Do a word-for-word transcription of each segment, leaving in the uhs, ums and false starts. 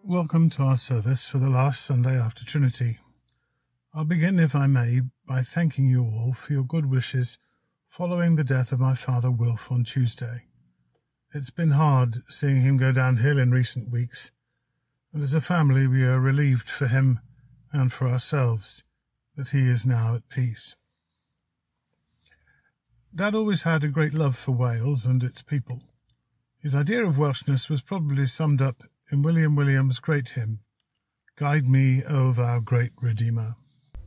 Welcome to our service for the last Sunday after Trinity. I'll begin, if I may, by thanking you all for your good wishes following the death of my father Wilf on Tuesday. It's been hard seeing him go downhill in recent weeks, and as a family we are relieved for him and for ourselves that he is now at peace. Dad always had a great love for Wales and its people. His idea of Welshness was probably summed up in William Williams' great hymn, "Guide me, O thou great Redeemer."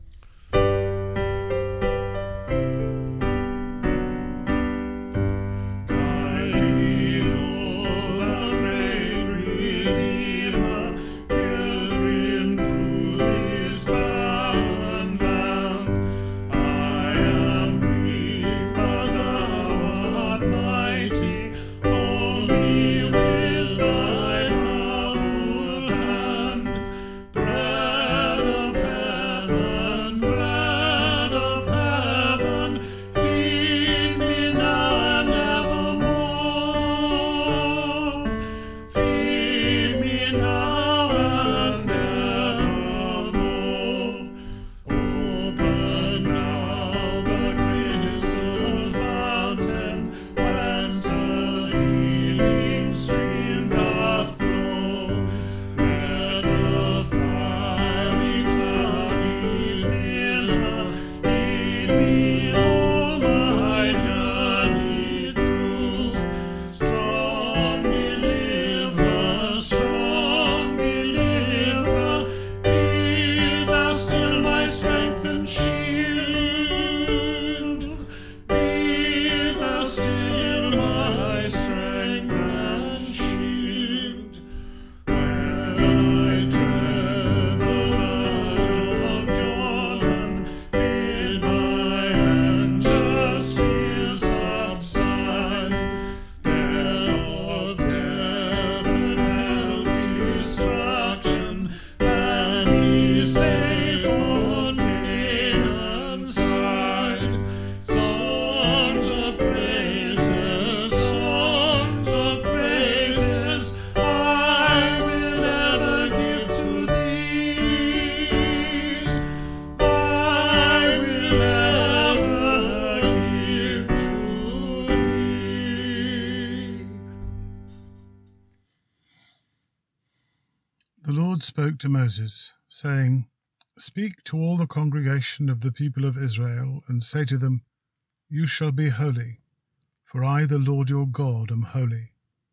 The Lord spoke to Moses, saying, "Speak to all the congregation of the people of Israel, and say to them, You shall be holy, for I, the Lord your God, am holy."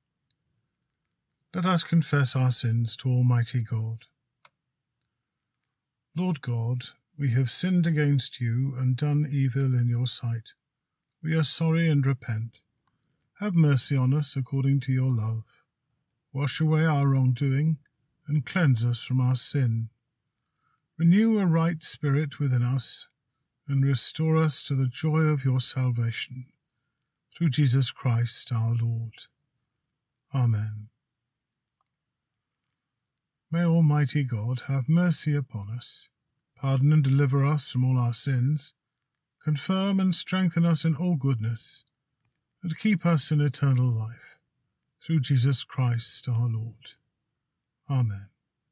Let us confess our sins to Almighty God. Lord God, we have sinned against you and done evil in your sight. We are sorry and repent. Have mercy on us according to your love. Wash away our wrongdoing and cleanse us from our sin. Renew a right spirit within us, and restore us to the joy of your salvation. Through Jesus Christ our Lord. Amen. May Almighty God have mercy upon us, pardon and deliver us from all our sins, confirm and strengthen us in all goodness, and keep us in eternal life. Through Jesus Christ our Lord. Amen.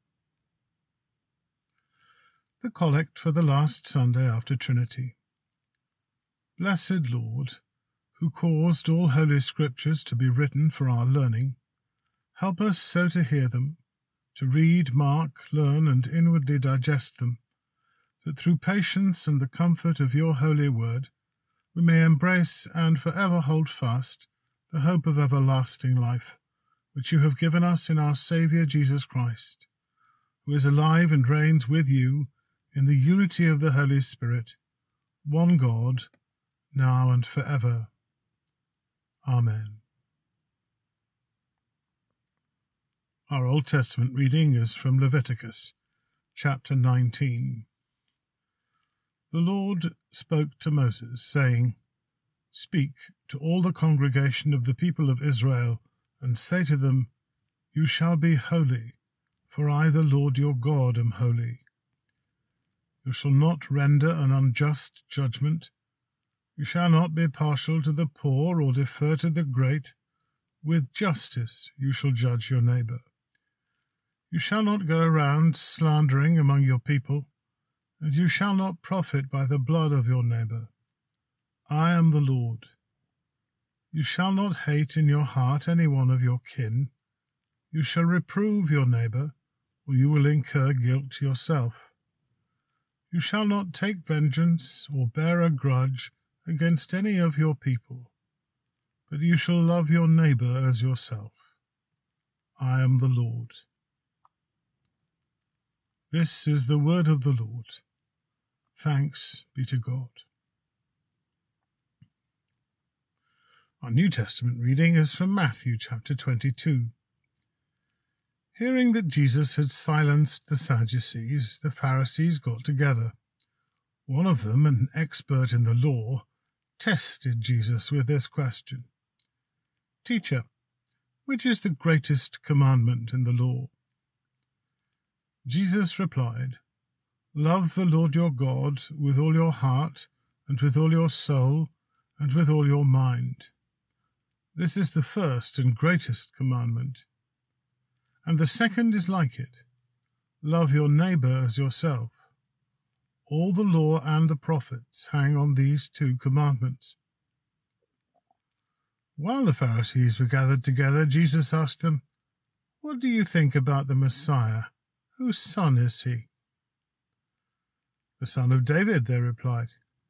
The Collect for the last Sunday after Trinity. Blessed Lord, who caused all holy scriptures to be written for our learning, help us so to hear them, to read, mark, learn, and inwardly digest them, that through patience and the comfort of your holy word we may embrace and for ever hold fast the hope of everlasting life, which you have given us in our Saviour Jesus Christ, who is alive and reigns with you in the unity of the Holy Spirit, one God, now and for ever. Amen. Our Old Testament reading is from Leviticus, chapter nineteen. The Lord spoke to Moses, saying, "Speak to all the congregation of the people of Israel, and say to them, You shall be holy, for I, the Lord your God, am holy. You shall not render an unjust judgment. You shall not be partial to the poor or defer to the great. With justice you shall judge your neighbour. You shall not go around slandering among your people, and you shall not profit by the blood of your neighbour. I am the Lord. You shall not hate in your heart any one of your kin. You shall reprove your neighbour, or you will incur guilt yourself. You shall not take vengeance or bear a grudge against any of your people, but you shall love your neighbour as yourself. I am the Lord. This is the word of the Lord. Thanks be to God. Our New Testament reading is from Matthew chapter twenty-two. Hearing that Jesus had silenced the Sadducees, the Pharisees got together. One of them, an expert in the law, tested Jesus with this question: Teacher, which is the greatest commandment in the law? Jesus replied, Love the Lord your God with all your heart, and with all your soul, and with all your mind. This is the first and greatest commandment. And the second is like it. Love your neighbour as yourself. All the law and the prophets hang on these two commandments. While the Pharisees were gathered together, Jesus asked them, What do you think about the Messiah? Whose son is he? The son of David, they replied.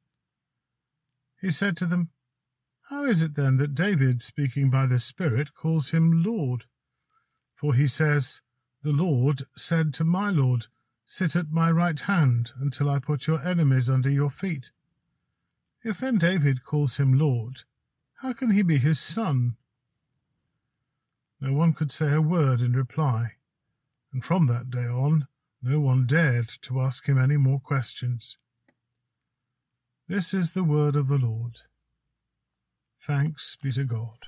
He said to them, How is it then that David, speaking by the Spirit, calls him Lord? For he says, The Lord said to my Lord, Sit at my right hand until I put your enemies under your feet. If then David calls him Lord, how can he be his son? No one could say a word in reply, and from that day on no one dared to ask him any more questions. This is the word of the Lord. Thanks be to God.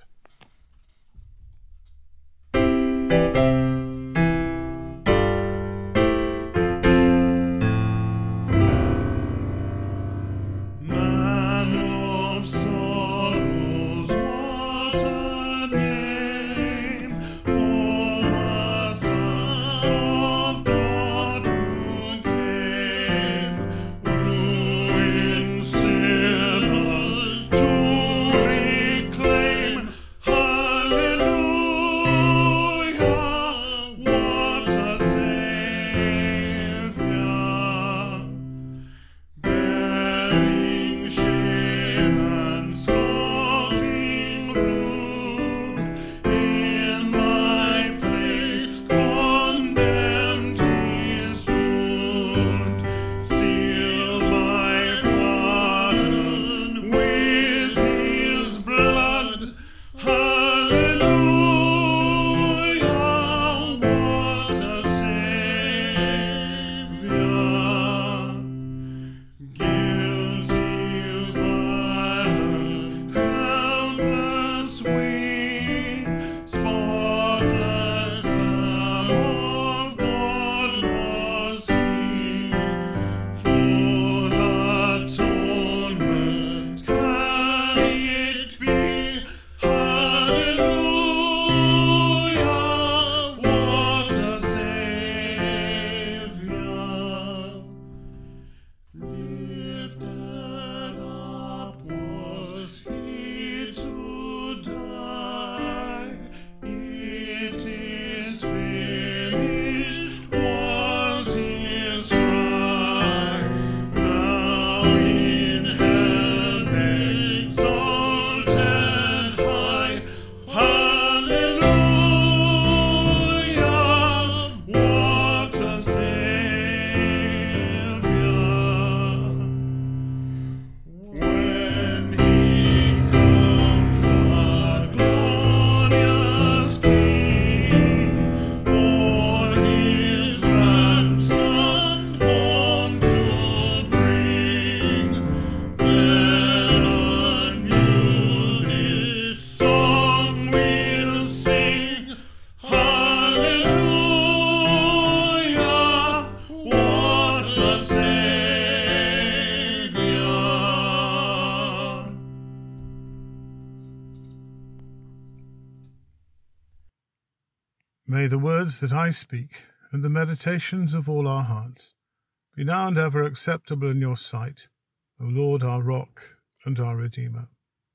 May the words that I speak and the meditations of all our hearts be now and ever acceptable in your sight, O Lord, our rock and our Redeemer.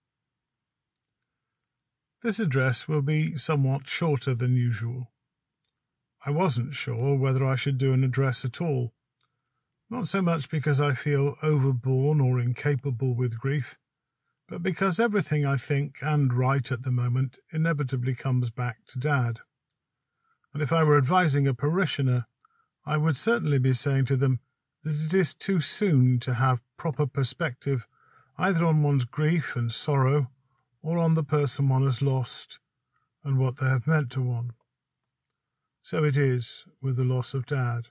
This address will be somewhat shorter than usual. I wasn't sure whether I should do an address at all, not so much because I feel overborne or incapable with grief, but because everything I think and write at the moment inevitably comes back to Dad. And if I were advising a parishioner, I would certainly be saying to them that it is too soon to have proper perspective either on one's grief and sorrow or on the person one has lost and what they have meant to one. So it is with the loss of Dad.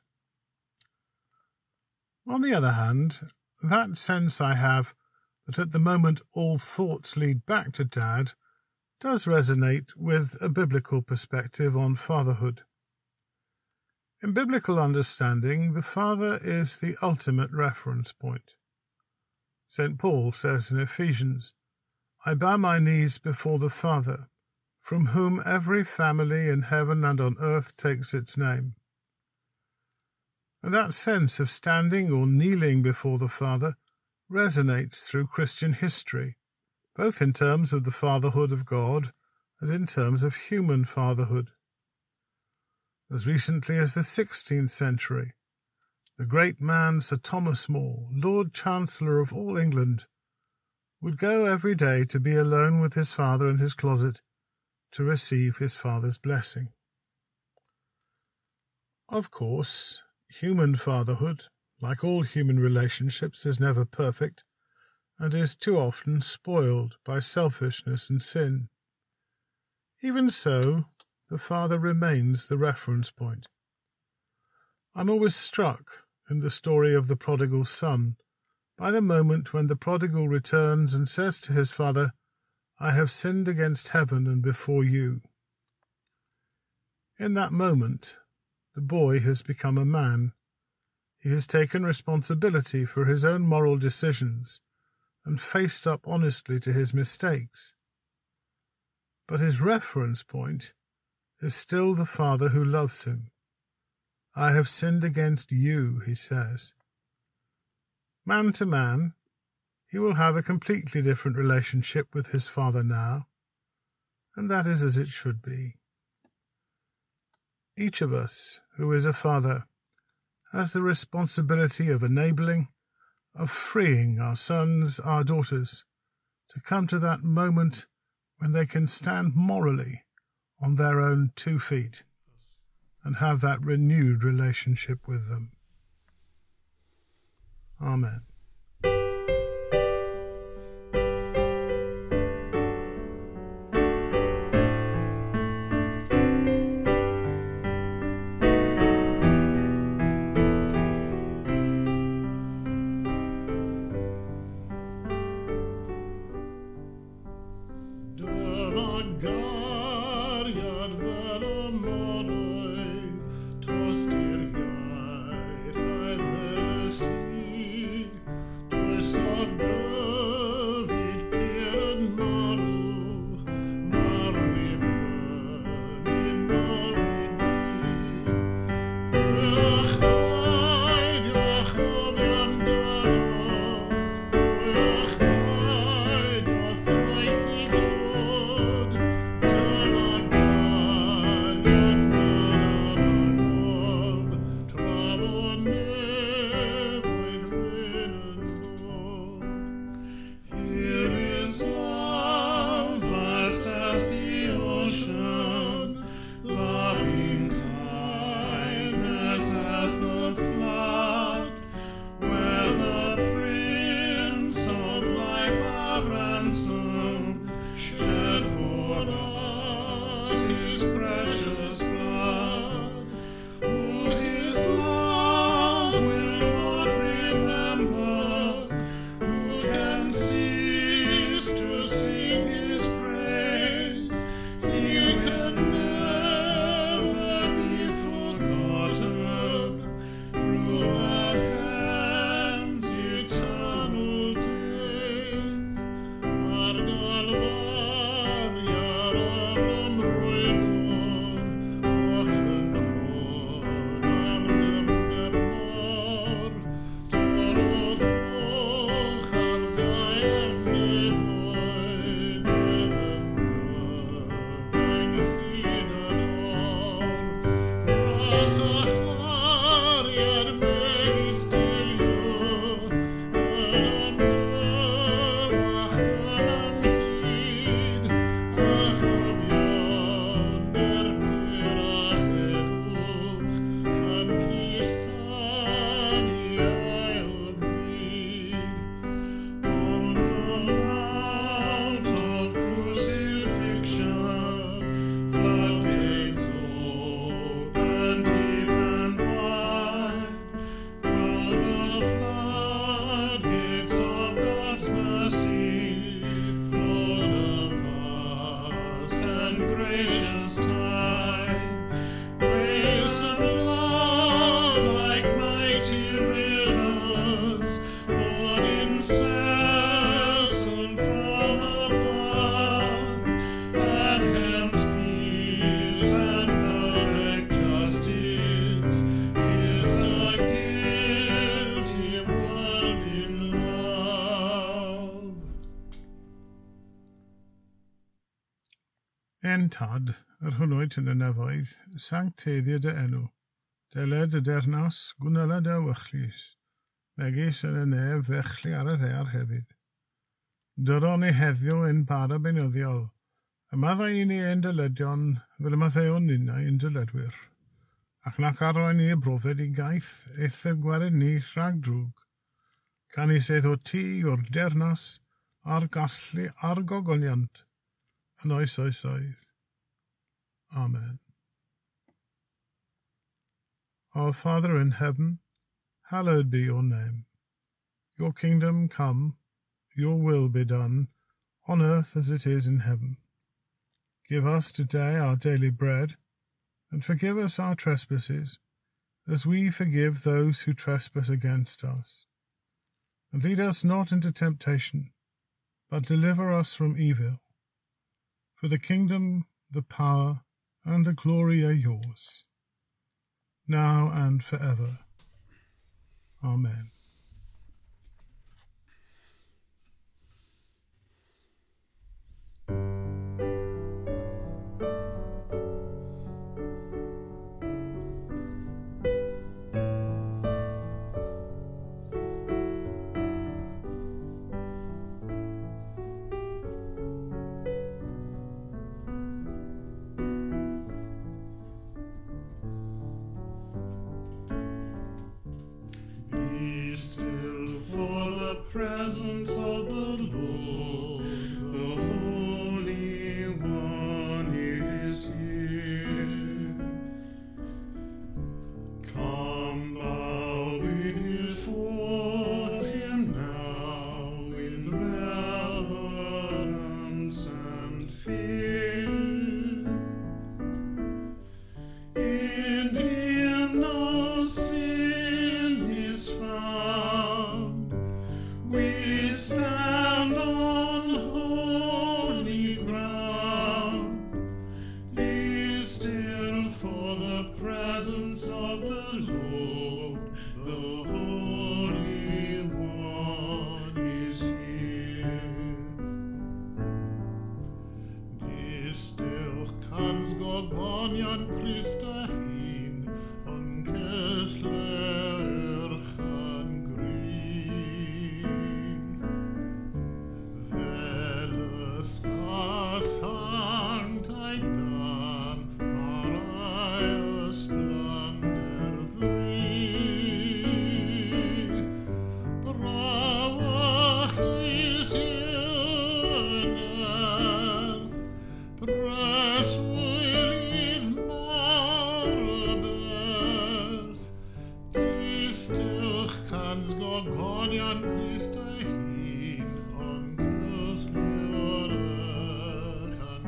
On the other hand, that sense I have that at the moment all thoughts lead back to Dad does resonate with a biblical perspective on fatherhood. In biblical understanding, the father is the ultimate reference point. Saint Paul says in Ephesians, "I bow my knees before the Father, from whom every family in heaven and on earth takes its name." And that sense of standing or kneeling before the Father resonates through Christian history, both in terms of the fatherhood of God and in terms of human fatherhood. As recently as the sixteenth century, the great man Sir Thomas More, Lord Chancellor of all England, would go every day to be alone with his father in his closet to receive his father's blessing. Of course, human fatherhood, like all human relationships, is never perfect and is too often spoiled by selfishness and sin. Even so, the father remains the reference point. I'm always struck in the story of the prodigal son by the moment when the prodigal returns and says to his father, "I have sinned against heaven and before you." In that moment, the boy has become a man. He has taken responsibility for his own moral decisions and faced up honestly to his mistakes. But his reference point is still the Father who loves him. "I have sinned against you," he says. Man to man, he will have a completely different relationship with his Father now, and that is as it should be. Each of us who is a father has the responsibility of enabling, of freeing our sons, our daughters, to come to that moment when they can stand morally on their own two feet and have that renewed relationship with them. Amen. gracious time, grace and love like mighty rivers poured incessant from above, and heaven's peace and perfect justice kissed a guilty world in love. Entad, yr hwnnwyd yn y nefoedd, sancteddiad y enw, deled y dernas, gwnnylad y wychlus, megis yn y nef fechli ar y ddear hefyd. Dyron ni heddiw yn bara benyddiol, yma ddau ni ein dyledion fel yma ddeuon ninnau yn dyledwyr, ac nac arwain ni y brofed i gaeth eith y gwared ni rhag drwg, can i sedd o ti o'r dernas a'r gallu a'r gogoniant, yn oes oes oedd. Amen. Our Father in heaven, hallowed be your name. Your kingdom come, your will be done, on earth as it is in heaven. Give us today our daily bread, and forgive us our trespasses, as we forgive those who trespass against us. And lead us not into temptation, but deliver us from evil. For the kingdom, the power, and the glory are yours, now and forever. Amen. Be still for the presence of the Lord, the Holy One is here. Come bow before him now with reverence and fear. In him no sin is found. We stand on holy ground. Be still for the presence of the Lord, the Holy One is here. Distilled comes Gorgonian Christa hin, on Kessler gaan grie. Veles sanctheit dan, Maria's splendor vrij. Brawach is in earth, press with marabeth. Distil kans Gorgonian Christa hin, on Kessler gaan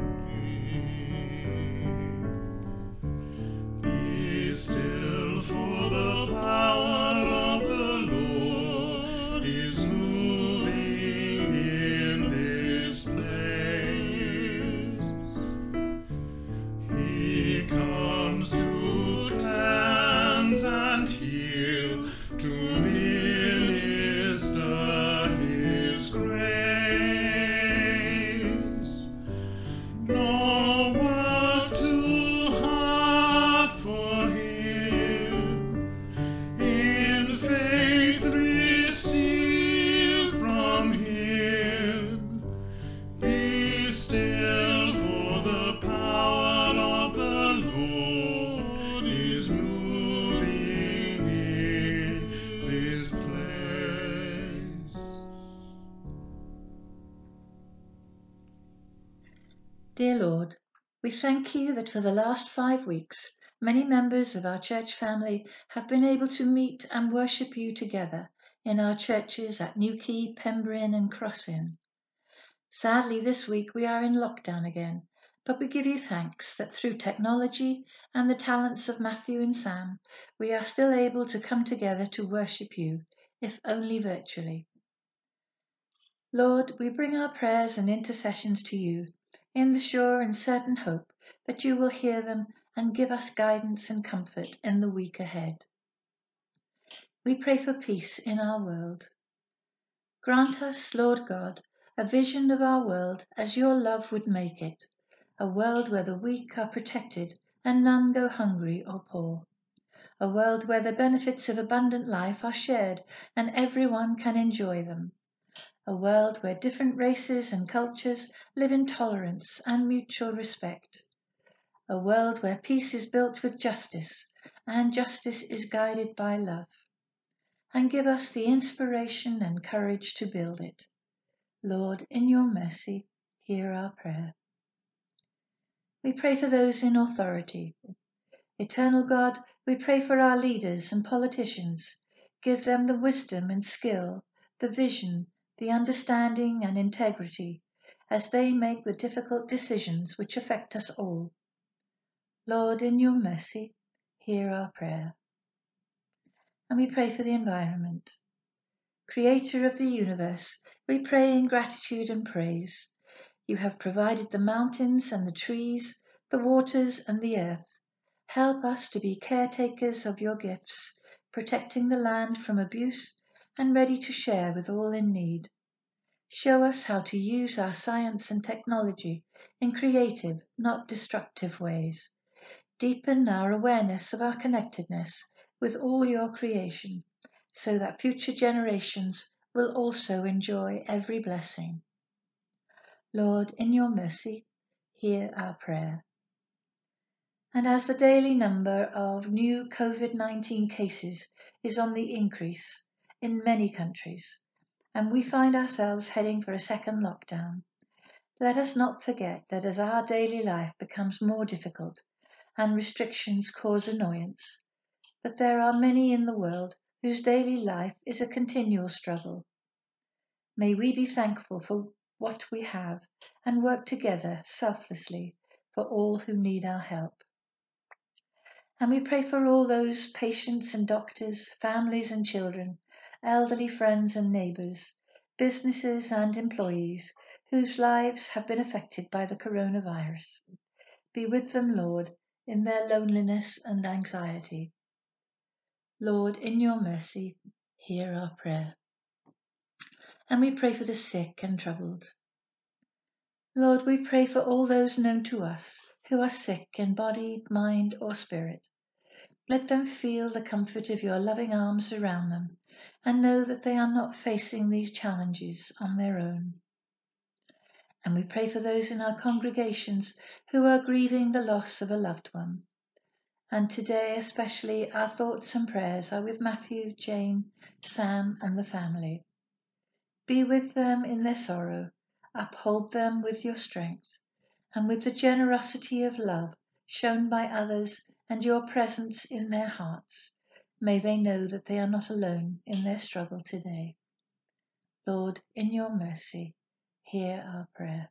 grie. Be still, for the power of the Lord is moving in this place. He comes to cleanse and heal, to minister his grace. No work too hard for him. In faith receive from him. Be still, for the power of the Lord is moving in this place. Dear Lord, we thank you that for the last five weeks, many members of our church family have been able to meet and worship you together in our churches at Newquay, Pembryn and Crossin. Sadly, this week we are in lockdown again, but we give you thanks that through technology and the talents of Matthew and Sam, we are still able to come together to worship you, if only virtually. Lord, we bring our prayers and intercessions to you in the sure and certain hope that you will hear them and give us guidance and comfort in the week ahead. We pray for peace in our world. Grant us, Lord God, a vision of our world as your love would make it, a world where the weak are protected and none go hungry or poor, a world where the benefits of abundant life are shared and everyone can enjoy them, a world where different races and cultures live in tolerance and mutual respect, a world where peace is built with justice and justice is guided by love. And give us the inspiration and courage to build it. Lord, in your mercy, hear our prayer. We pray for those in authority. Eternal God, we pray for our leaders and politicians. Give them the wisdom and skill, the vision, the understanding and integrity, as they make the difficult decisions which affect us all. Lord, in your mercy, hear our prayer. And we pray for the environment. Creator of the universe, we pray in gratitude and praise. You have provided the mountains and the trees, the waters and the earth. Help us to be caretakers of your gifts, protecting the land from abuse and ready to share with all in need. Show us how to use our science and technology in creative, not destructive ways. Deepen our awareness of our connectedness with all your creation, so that future generations will also enjoy every blessing. Lord, in your mercy, hear our prayer. And as the daily number of new COVID nineteen cases is on the increase in many countries, and we find ourselves heading for a second lockdown, let us not forget that as our daily life becomes more difficult and restrictions cause annoyance, that there are many in the world whose daily life is a continual struggle. May we be thankful for what we have and work together selflessly for all who need our help. And we pray for all those patients and doctors, families and children, elderly friends and neighbours, businesses and employees whose lives have been affected by the coronavirus. Be with them, Lord, in their loneliness and anxiety. Lord, in your mercy, hear our prayer. And we pray for the sick and troubled. Lord, we pray for all those known to us who are sick in body, mind, or spirit. Let them feel the comfort of your loving arms around them and know that they are not facing these challenges on their own. And we pray for those in our congregations who are grieving the loss of a loved one. And today especially our thoughts and prayers are with Matthew, Jane, Sam and the family. Be with them in their sorrow, uphold them with your strength, and with the generosity of love shown by others and your presence in their hearts, may they know that they are not alone in their struggle today. Lord, in your mercy, hear our prayer.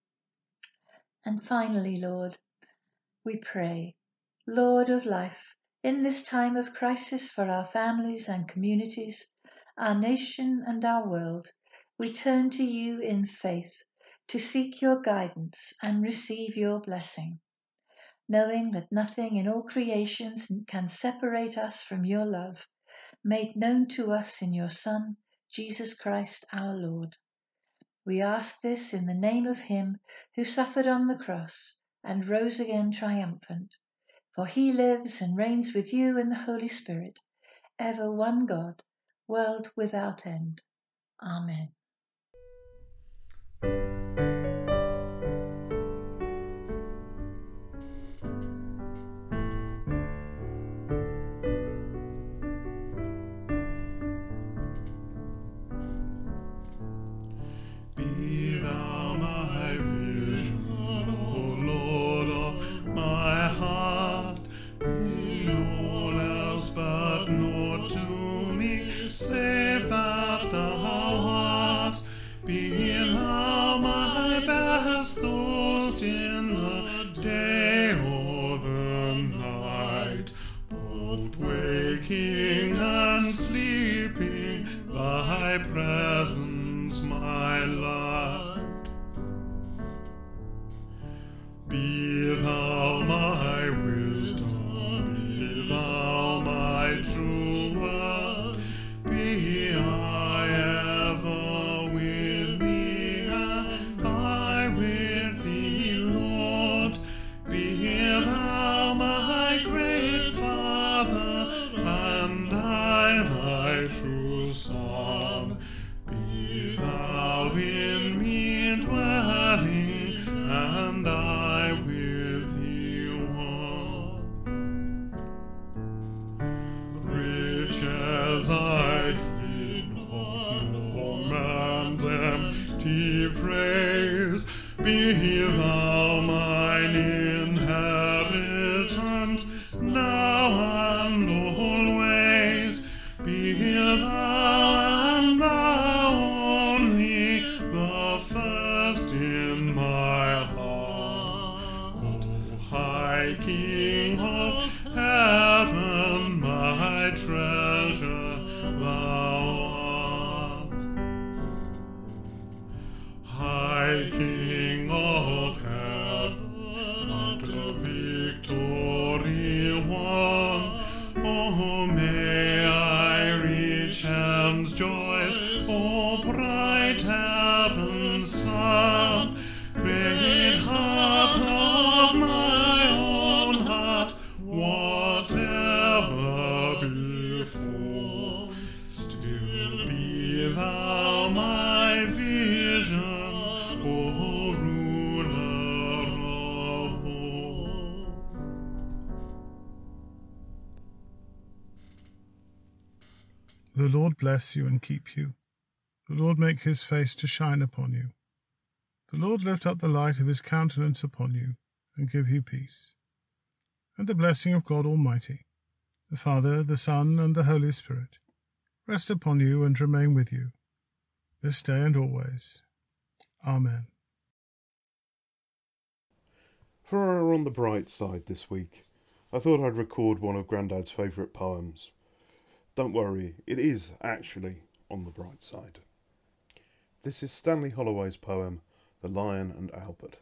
And finally, Lord, we pray, Lord of life, in this time of crisis for our families and communities, our nation and our world, we turn to you in faith to seek your guidance and receive your blessing, knowing that nothing in all creations can separate us from your love, made known to us in your Son, Jesus Christ our Lord. We ask this in the name of him who suffered on the cross and rose again triumphant, for he lives and reigns with you in the Holy Spirit, ever one God, world without end. Amen. Be thou my vision, O Lord of my heart. Be all else but naught to me, save that thou art. Be thou my once, now and always, be thou and thou only the first in my heart. O High King of heaven, my treasure thou art. High King of heaven, after victory won, oh, may I reach heaven's joys, oh, bright heaven's sun, great heart of my own heart, whatever befall, still be thou my vision, O ruler of all. The Lord bless you and keep you. The Lord make his face to shine upon you. The Lord lift up the light of his countenance upon you, and give you peace. And the blessing of God Almighty, the Father, the Son, and the Holy Spirit, rest upon you and remain with you, this day and always. Amen. For our On the Bright Side this week, I thought I'd record one of Grandad's favourite poems. Don't worry, it is actually on the bright side. This is Stanley Holloway's poem, The Lion and Albert.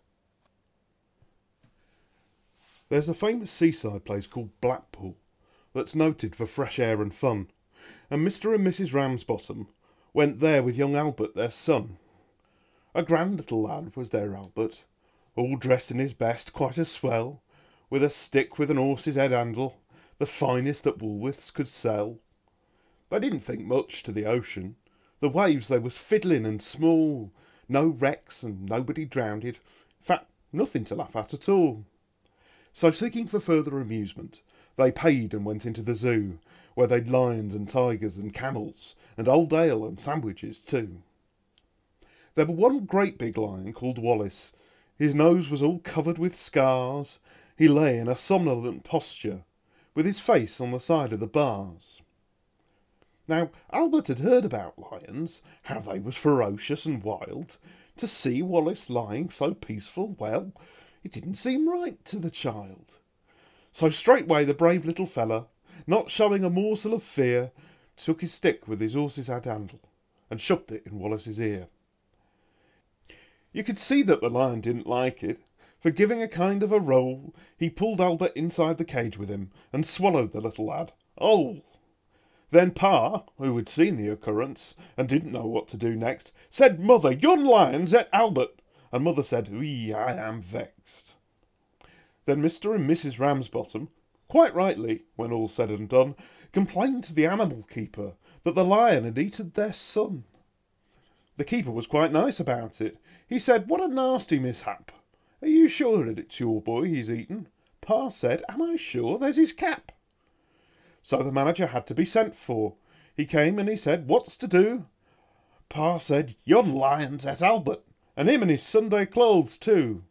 There's a famous seaside place called Blackpool that's noted for fresh air and fun, and Mister and Missus Ramsbottom went there with young Albert, their son. A grand little lad was their Albert, all dressed in his best, quite a swell, with a stick with an horse's head handle, the finest that Woolworths could sell. They didn't think much to the ocean. The waves they was fiddling and small, no wrecks and nobody drowned. In fact, nothing to laugh at at all. So seeking for further amusement, they paid and went into the zoo, where they'd lions and tigers and camels, and old ale and sandwiches too. There was one great big lion called Wallace. His nose was all covered with scars. He lay in a somnolent posture, with his face on the side of the bars. Now, Albert had heard about lions, how they was ferocious and wild. To see Wallace lying so peaceful, well, it didn't seem right to the child. So straightway the brave little fella, not showing a morsel of fear, took his stick with his horse's head handle and shoved it in Wallace's ear. You could see that the lion didn't like it, for giving a kind of a roll, he pulled Albert inside the cage with him and swallowed the little lad whole. Then Pa, who had seen the occurrence and didn't know what to do next, said, "Mother, yon lion's at Albert." And Mother said, "Wee, I am vexed." Then Mister and Missus Ramsbottom, quite rightly, when all's said and done, complained to the animal keeper that the lion had eaten their son. The keeper was quite nice about it. He said, "What a nasty mishap. Are you sure that it's your boy he's eaten?" Pa said, "Am I sure? There's his cap." So the manager had to be sent for. He came and he said, "What's to do?" Pa said, "Yon lion's at Albert, and him in his Sunday clothes too."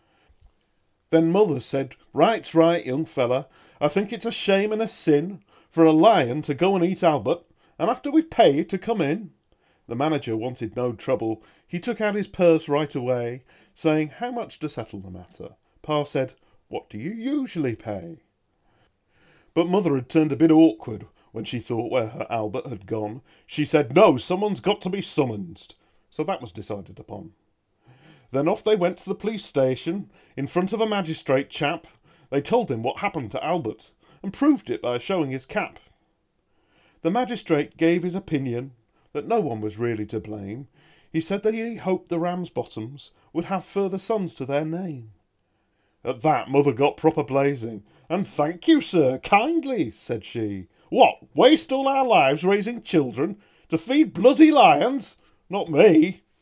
Then Mother said, "Right's right, young fella. I think it's a shame and a sin for a lion to go and eat Albert, and after we've paid to come in." The manager wanted no trouble. He took out his purse right away, saying, "How much to settle the matter?" Pa said, "What do you usually pay?" But Mother had turned a bit awkward when she thought where her Albert had gone. She said, "No, someone's got to be summoned." So that was decided upon. Then off they went to the police station, in front of a magistrate chap. They told him what happened to Albert, and proved it by showing his cap. The magistrate gave his opinion that no one was really to blame. He said that he hoped the Ramsbottoms would have further sons to their name. At that Mother got proper blazing. "And thank you, sir, kindly," said she. "What, waste all our lives raising children to feed bloody lions? Not me."